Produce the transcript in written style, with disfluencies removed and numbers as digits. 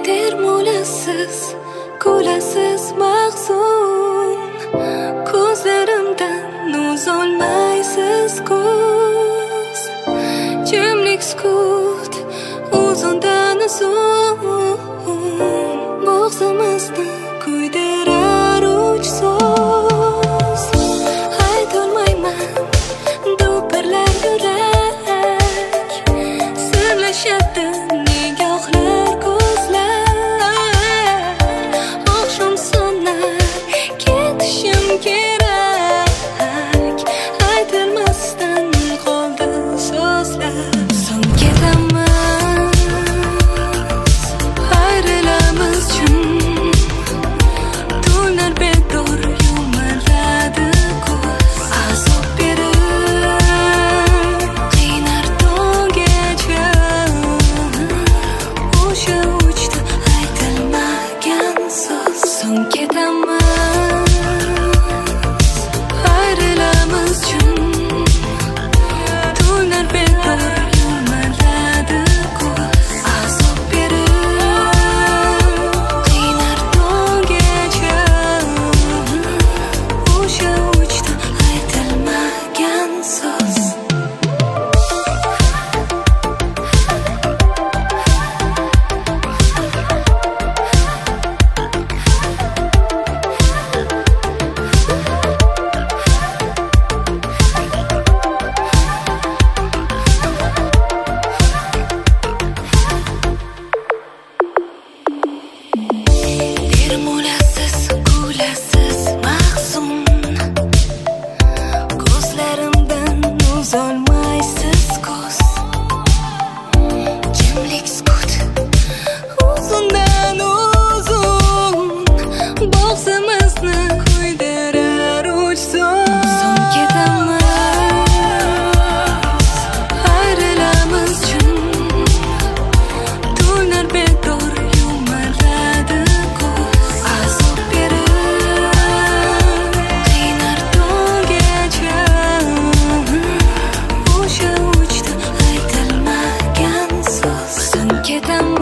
termulasiz, kulasiz mahzun, ko'zlarimdan uzolmaysiz ko'z. Jimlik sukut, uzundan uzun, bo'g'zimizni kuydirar uch so'z. Aytolmayman do'pirlar yurak, sirlashadi nigohlar, ko'zlar. Oqshom so'nar, ketishim kerak, aytilmasdan qoldi so'zlar. So'ng ketamiz, ayrilamiz jim, tunlar bedor yumaladi ko'z. Azob berib qiynar tonggacha, o'sha uchdi aytilmagan so'z. So'ng ketamiz, ayrilamiz jim, tunlar bedor yumaladi ko'z. Azob berib qiynar tonggacha, o'sha uchdi aytilmagan so'z. Termulasiz, kulasiz mahzun, ko'zlarimdan uzolmaysiz ko'z. Jimlik sukut, uzundan uzun, bo'g'zimizni kuydirar uch so'z. So'ng ketamiz, ayrilamiz jim, tunlar bedor yumaladi ko'z. Azob berib qiynar tonggacha, o'sha uchdi aytilmagan so'z. So'ng ketamiz,